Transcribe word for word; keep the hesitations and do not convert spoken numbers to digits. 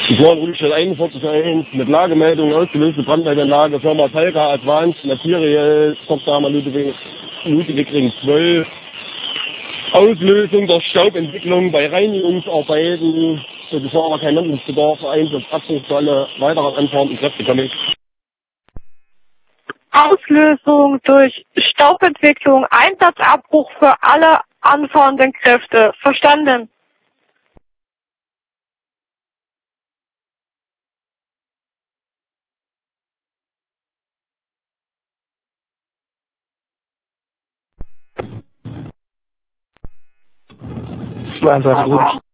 Ich war in Rudolstadt einundvierzig eins mit Lagemeldung, ausgelöste Brandmeldeanlage, Firma Talca Advanced Material, Tochterhammer Ludwig, Ludwigring zwölf. Auslösung der Staubentwicklung bei Reinigungsarbeiten. So, das war aber kein Handlungsbedarf, Einsatz, Abschluss für alle weiteren anfahrenden Kräfte komme ich. Auslösung durch Staubentwicklung, Einsatzabbruch für alle anfahrenden Kräfte. Verstanden. zwei eins acht